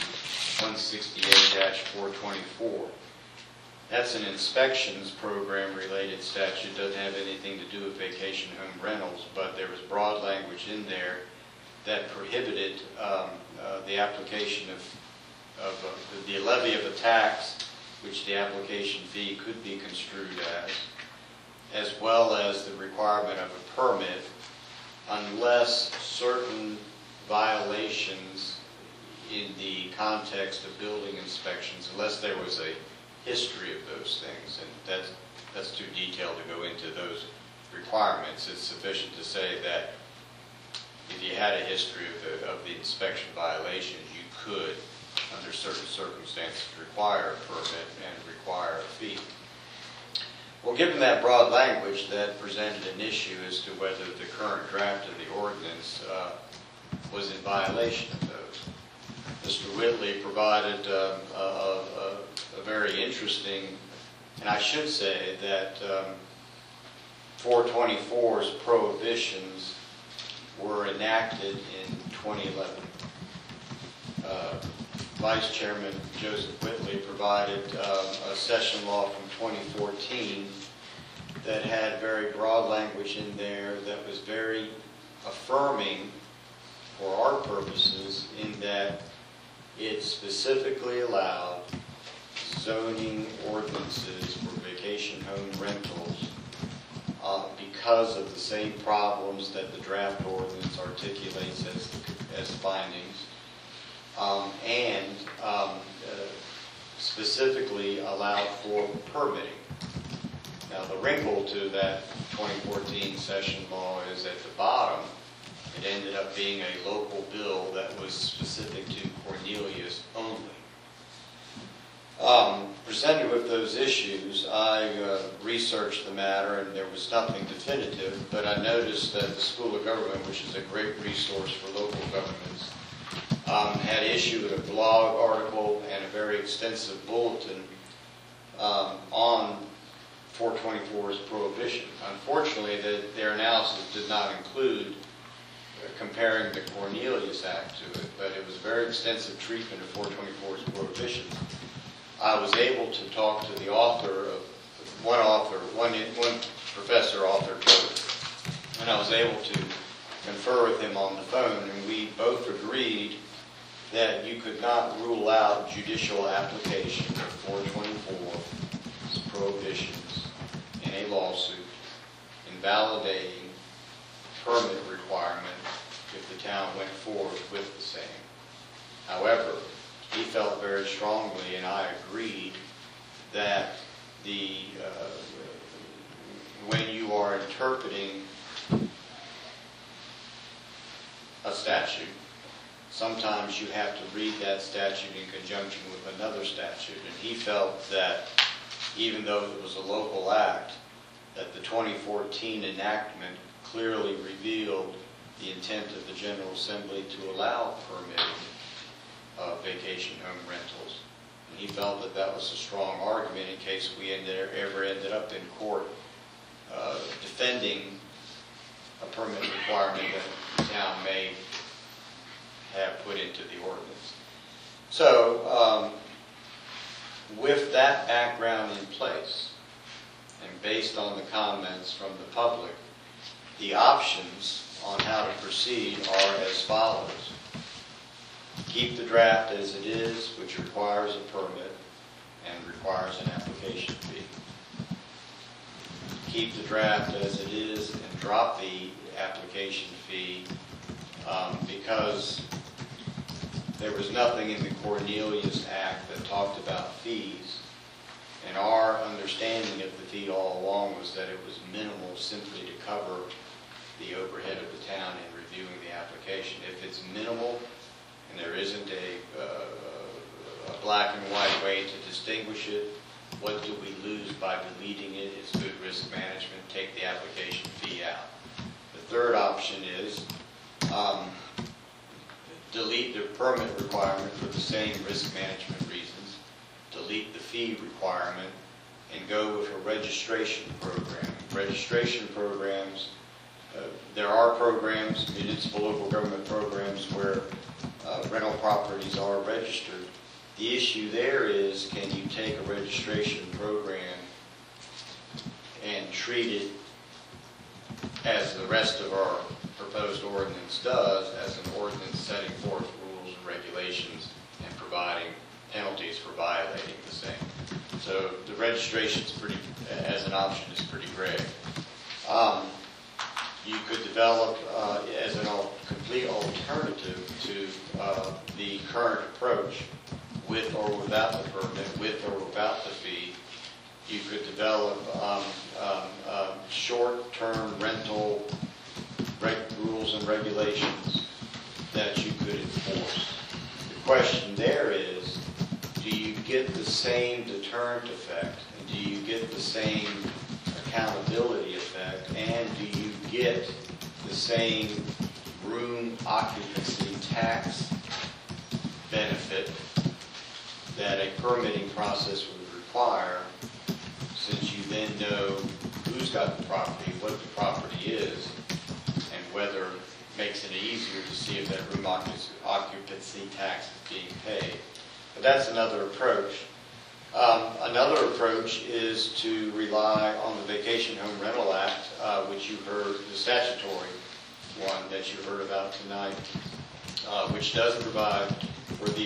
168-424. That's an inspections program related statute, doesn't have anything to do with vacation home rentals, but there was broad language in there that prohibited the application of the levy of a tax, which the application fee could be construed as well as the requirement of a permit, unless certain violations in the context of building inspections, unless there was a history of those things, and that's too detailed to go into those requirements. It's sufficient to say that if you had a history of the inspection violations, you could, under certain circumstances, require a permit and require a fee. Well, given that broad language, that presented an issue as to whether the current draft of the ordinance was in violation of those. Mr. Whitley provided a very interesting, and I should say that 424's prohibitions were enacted in 2011. Vice Chairman Joseph Whitley provided a session law from 2014 that had very broad language in there that was very affirming for our purposes, in that it specifically allowed zoning ordinances for vacation home rentals because of the same problems that the draft ordinance articulates as findings, and specifically allowed for permitting. Now, the wrinkle to that 2014 session law is at the bottom, it ended up being a local bill that was specific to Cornelius only. Presented with those issues, I researched the matter, and there was nothing definitive, but I noticed that the School of Government, which is a great resource for local governments, had issued a blog article and a very extensive bulletin on 424's prohibition. Unfortunately, their analysis did not include comparing the Cornelius Act to it, but it was a very extensive treatment of 424's prohibition. I was able to talk to the author of one professor authored both, and I was able to confer with him on the phone, and we both agreed that you could not rule out judicial application of 424's prohibitions in a lawsuit invalidating permit requirement if the town went forward with the same. However, he felt very strongly, and I agreed, that when you are interpreting a statute, sometimes you have to read that statute in conjunction with another statute. And he felt that even though it was a local act, that the 2014 enactment clearly revealed the intent of the General Assembly to allow permitting of vacation home rentals. And he felt that that was a strong argument in case we ever ended up in court defending a permit requirement that the town may have put into the ordinance. So, with that background in place, and based on the comments from the public, the options on how to proceed are as follows. Keep the draft as it is, which requires a permit and requires an application fee. Keep the draft as it is and drop the application fee because there was nothing in the Cornelius Act that talked about fees. And our understanding of the fee all along was that it was minimal, simply to cover the overhead of the town in reviewing the application. If it's minimal and there isn't a black and white way to distinguish it, what do we lose by deleting it? It's good risk management. Take the application fee out. The third option is delete the permit requirement for the same risk management reasons, delete the fee requirement, and go with a registration program. Registration programs, there are programs, municipal local government programs, where rental properties are registered. The issue there is, can you take a registration program and treat it as the rest of our proposed ordinance does, as an ordinance setting forth rules and regulations and providing penalties for violating the same. So the registration as an option is pretty great. You could develop as a complete alternative to the current approach, with or without the permit, with or without the fee. You could develop short-term rental rules and regulations that you could enforce. The question there is, do you get the same deterrent effect, and do you get the same accountability effect, and do you get the same room occupancy tax benefit that a permitting process would require, since you then know who's got the property, what the property is, and whether it makes it easier to see if that room occupancy tax is being paid. But that's another approach. Another approach is to rely on the Vacation Home Rental Act, which you heard, the statutory one that you heard about tonight, which does provide for the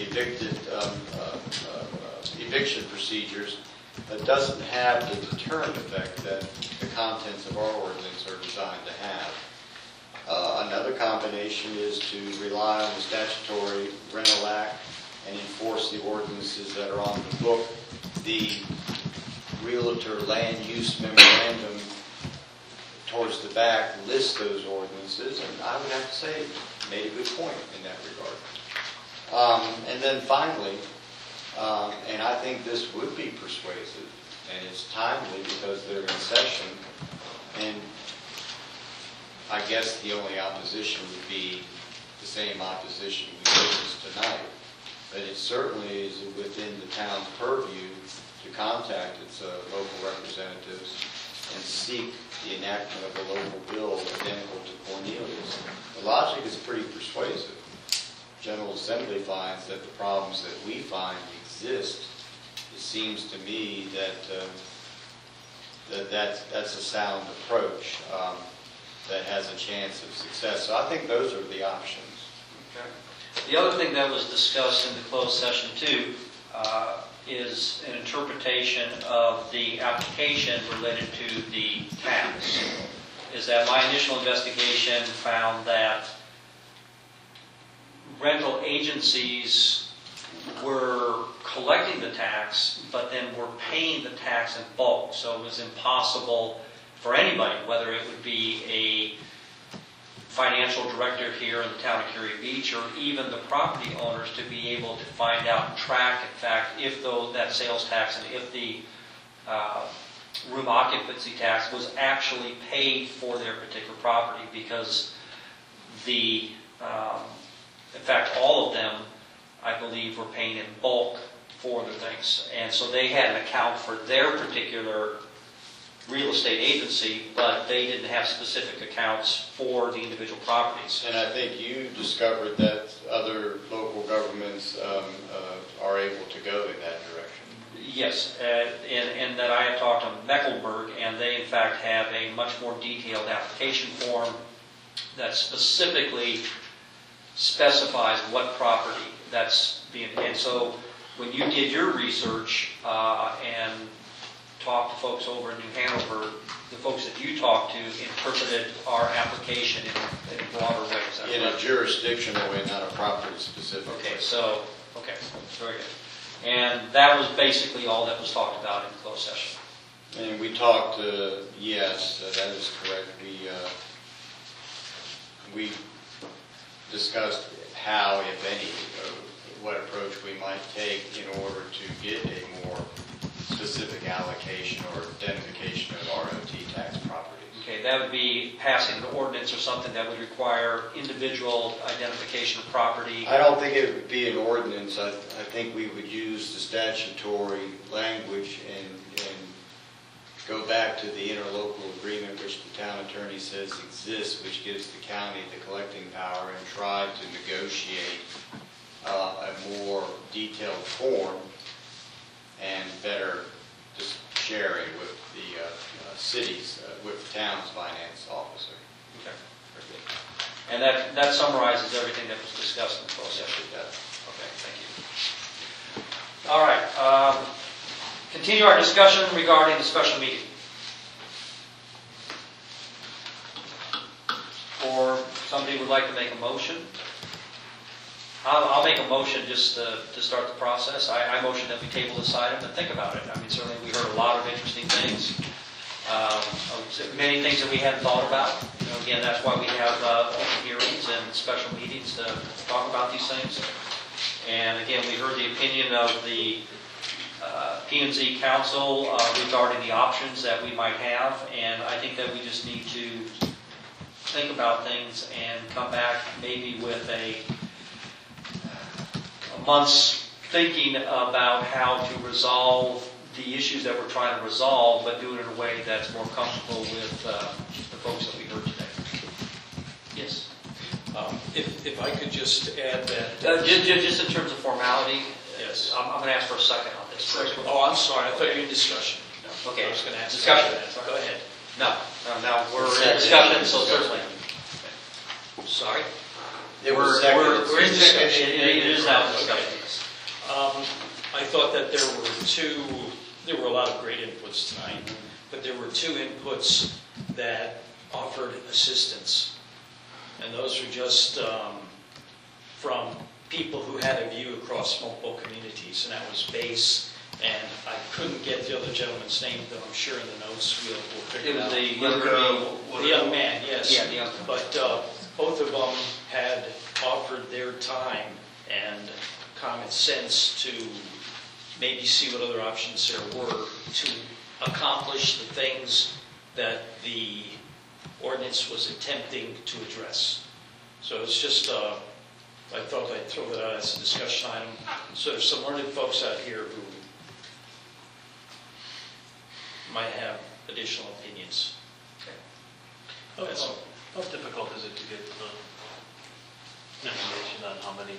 eviction procedures, but doesn't have the deterrent effect that the contents of our ordinance are designed to have. Another combination is to rely on the statutory rental act and enforce the ordinances that are on the book. The Realtor Land Use Memorandum towards the back lists those ordinances, and I would have to say made a good point in that regard. And then finally, And I think this would be persuasive, and it's timely because they're in session. And I guess the only opposition would be the same opposition we witnessed tonight. But it certainly is within the town's purview to contact its local representatives and seek the enactment of a local bill identical to Cornelius. The logic is pretty persuasive. General Assembly finds that the problems that we find exist. It seems to me that that's a sound approach that has a chance of success. So I think those are the options. Okay. The other thing that was discussed in the closed session too is an interpretation of the application related to the tax. Is that my initial investigation found that rental agencies were collecting the tax, but then were paying the tax in bulk. So it was impossible for anybody, whether it would be a financial director here in the town of Curia Beach or even the property owners to be able to find out and track, in fact, if that sales tax and if the room occupancy tax was actually paid for their particular property, because in fact, all of them, I believe, were paying in bulk for the things. And so they had an account for their particular real estate agency, but they didn't have specific accounts for the individual properties. And I think you discovered that other local governments are able to go in that direction. Yes, and that I had talked to Mecklenburg, and they in fact have a much more detailed application form that specifically specifies what property that's being. And so when you did your research and talked to folks over in New Hanover, the folks that you talked to interpreted our application in a broader way. In a jurisdictional way, not a property specific way. Okay, very good. And that was basically all that was talked about in the closed session. And we talked, yes, that is correct. We discussed how, if any, what approach we might take in order to get a more specific allocation or identification of ROT tax properties. Okay, that would be passing an ordinance or something that would require individual identification of property. I don't think it would be an ordinance. I think we would use the statutory language and go back to the interlocal agreement which the town attorney says exists, which gives the county the collecting power, and try to negotiate a more detailed form and better just sharing with the cities, with the town's finance officer. Okay, very good. And that summarizes everything that was discussed in the closed session. Okay, thank you. All right, continue our discussion regarding the special meeting. Or somebody would like to make a motion? I'll make a motion just to start the process. I motion that we table this item and think about it. I mean, certainly we heard a lot of interesting things. Many things that we hadn't thought about. You know, again, that's why we have open hearings and special meetings to talk about these things. And again, we heard the opinion of the P&Z Council regarding the options that we might have. And I think that we just need to think about things and come back maybe with a month's thinking about how to resolve the issues that we're trying to resolve, but do it in a way that's more comfortable with the folks that we heard today. Yes? If I could just add that... just in terms of formality, yes. I'm going to ask for a second on this. Oh, I'm sorry. I thought you were in discussion. No. Okay. I was going to ask discussion. Go ahead. No, we're in discussion, so certainly. Sorry? We're in discussion. It is now discussion. I thought that there were a lot of great inputs tonight, but there were two inputs that offered assistance. And those were just from people who had a view across multiple communities, and that was Base, and I couldn't get the other gentleman's name, though I'm sure in the notes we'll figure it out. It was The young man, yes. Yeah, the young man. But both of them had offered their time and common sense to maybe see what other options there were to accomplish the things that the ordinance was attempting to address. So it's just, I thought I'd throw that out as a discussion item. So there's some learned folks out here who might have additional opinions. That's all. How difficult is it to get information on how many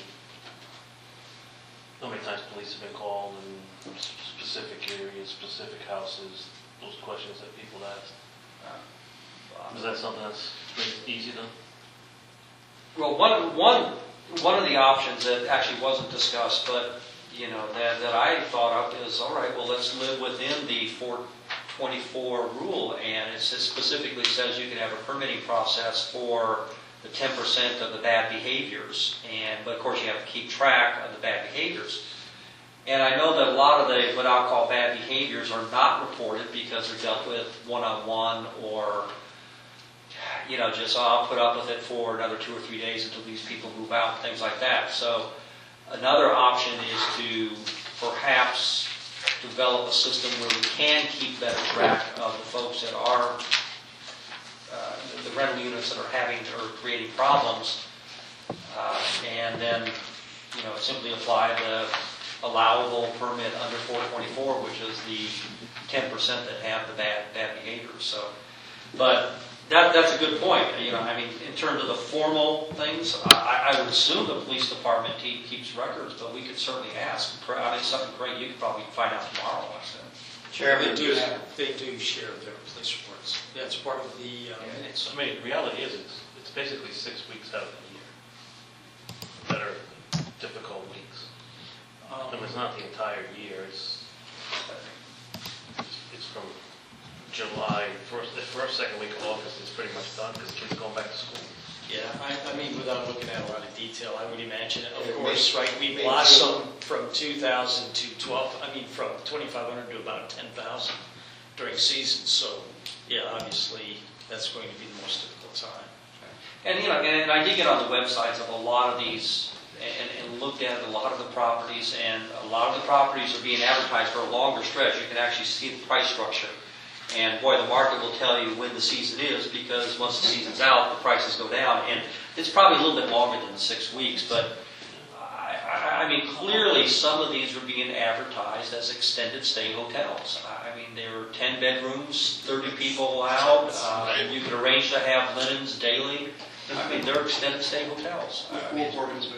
times police have been called in specific areas, specific houses, those questions that people ask? Is that something that's easy to? Well, one of the options that actually wasn't discussed, but that I thought of is, all right, well, let's live within the 424 rule, and it specifically says you can have a permitting process for the 10% of the bad behaviors, but of course you have to keep track of the bad behaviors. And I know that a lot of the what I'll call bad behaviors are not reported because they're dealt with one-on-one, or just I'll put up with it for another 2 or 3 days until these people move out, things like that. So another option is to perhaps develop a system where we can keep better track of the folks that are the rental units that are having or creating problems, and then simply apply the allowable permit under 424, which is the 10% that have the bad behaviors. So, but that's a good point. In terms of the formal things, I would assume the police department keeps records, but we could certainly ask. Something great you could probably find out tomorrow. Chairman, they do share their police reports. That's part of the minutes. I mean, the reality is it's basically 6 weeks out of the year that are difficult weeks. It's not the entire year. It's from July, the first, second week of August is pretty much done because kids are going back to school. Yeah, without looking at a lot of detail, I would imagine, of course, right, we blossomed from 2,000 to 12, from 2,500 to about 10,000 during season. So, yeah, obviously, that's going to be the most difficult time. And, and I did get on the websites of a lot of these and looked at a lot of the properties, and a lot of the properties are being advertised for a longer stretch. You can actually see the price structure. And boy, the market will tell you when the season is, because once the season's out, the prices go down. And it's probably a little bit longer than the 6 weeks, but clearly some of these are being advertised as extended stay hotels. There are 10 bedrooms, 30 people out. You can arrange to have linens daily. They're extended stay hotels. Parking spaces.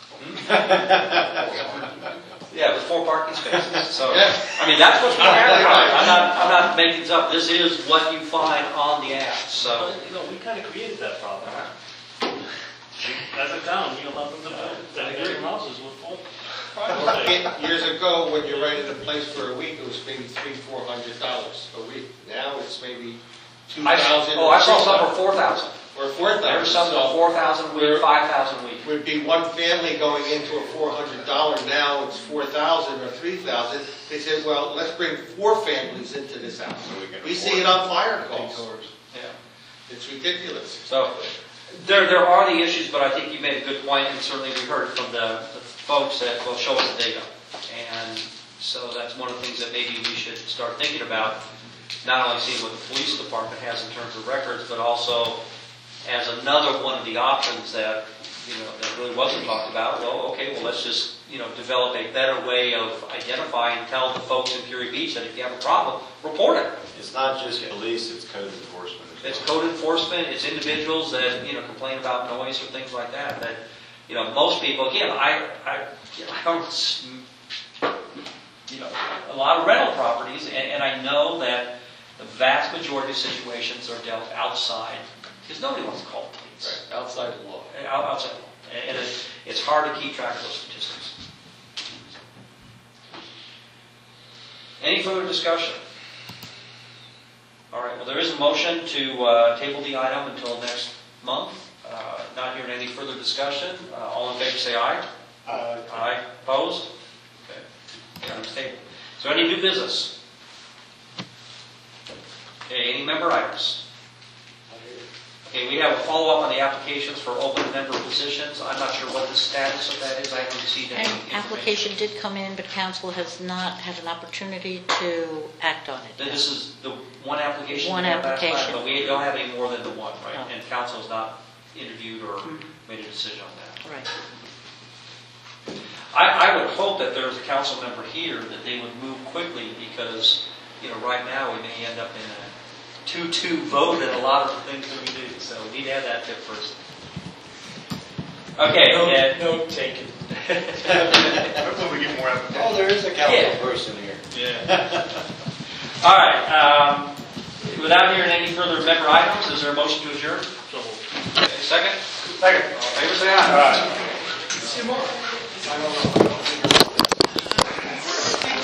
Yeah, with 4 parking spaces. So, that's what's going to happen. I'm not making this up. This is what you find on the ads. So, we kind of created that problem. As a town, we allowed them to build every houses with 4. Years ago, when you rented a place for a week, it was maybe $300-400 a week. Now it's maybe $2,000. I saw some for 4,000. Or 4,000. There were some for 4,000 a week, 5,000 a week. Would be one family going into a $400. Now it's 4,000 or 3,000. They said, well, let's bring 4 families into this house. We see it on fire calls. Yeah. It's ridiculous. So there are the issues, but I think you made a good point, and certainly we heard from the folks that will show us the data. And so that's one of the things that maybe we should start thinking about, not only seeing what the police department has in terms of records, but also as another one of the options that that really wasn't talked about. Well, let's just develop a better way of identifying and tell the folks in Fury Beach that if you have a problem, report it. It's not just police, it's code enforcement. It's code enforcement. It's individuals that complain about noise or things like that. That most people, again, I own a lot of rental properties, and I know that the vast majority of situations are dealt outside, because nobody wants to call the police. Right. Outside the law. Outside the law. And it's hard to keep track of those statistics. Any further discussion? All right, well, there is a motion to table the item until next month. Not hearing any further discussion. All in favor say aye. Aye. Opposed? Okay. Item's tabled. Is there any new business? Okay, any member items? Okay, we have a follow-up on the applications for open member positions. I'm not sure what the status of that is. I haven't received any An information. application did come in, but council has not had an opportunity to act on it. This is the one application? One we had last time, application. But we don't have any more than the one, right? No. And council has not interviewed or made a decision on that. Right. I would hope that there's a council member here that they would move quickly because, right now we may end up in a 2-2 vote in a lot of the things that we do. So we need to have that tip first. Okay. Note taken. Hopefully we get more applications. Oh, there is a council Yeah. person here. Yeah. All right. Without hearing any further member items, is there a motion to adjourn? So moved. Okay, second? Second. All in favor, say aye. All right. See you tomorrow.